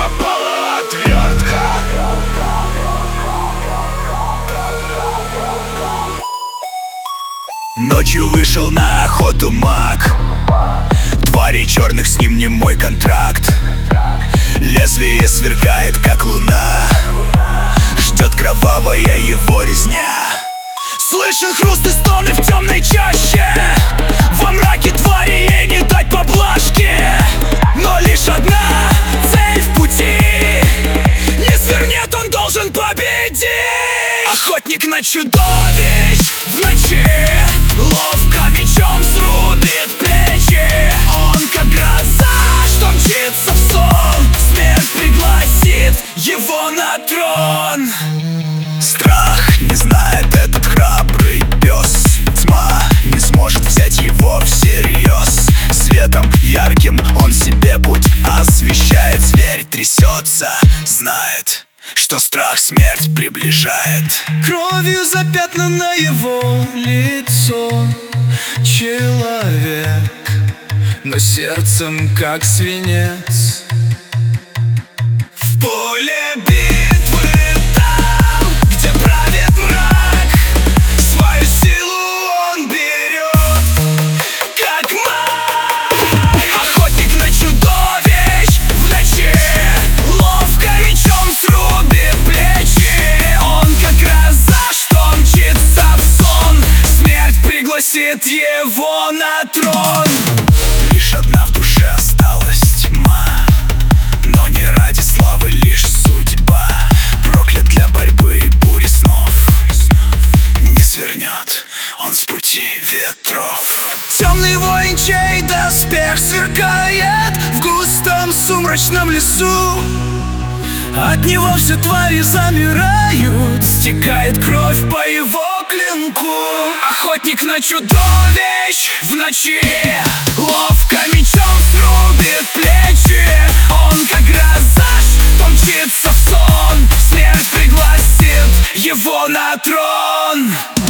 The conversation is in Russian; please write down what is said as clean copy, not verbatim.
попала отвертка. Ночью вышел на охоту маг. Тварей черных, с ним не мой контракт. Лезвие сверкает, как луна. Ждет кровавая его резня. Слышен хруст и стоны в темной чаще. Во мраке твари ей не дать поблажки. Но лишь одна цель в пути. Не свернет, он должен победить. Охотник на чудовищ в ночи. Ловко мечом срубит плечи. Он как гроза, что мчится в сон. Смерть пригласит его на трон. Страх не знает этот храбрый пес. Тьма не сможет взять его всерьез. Светом ярким он себе путь освещает. Зверь трясется, знает, что страх смерть приближает. Кровью запятнано его лицо. Человек, но сердцем как свинец. В поле битвы, там, где правит мрак, свою силу он берет, как маг. Охотник на чудовищ в ночи. Ловко мечом срубит плечи. Он как гроза, что мчится в сон. Смерть пригласит его на трон. Лишь одна в душе осталась тьма. Но не ради славы, лишь судьба. Проклят для борьбы и бури снов. Не свернет он с пути ветров. Темный воин, чей доспех сверкает в густом сумрачном лесу. От него все твари замирают. Стекает кровь по его клинку. Охотник на чудовищ в ночи. Ловко мечом срубит плечи. Он как гроза, что мчится в сон. Смерть пригласит его на трон.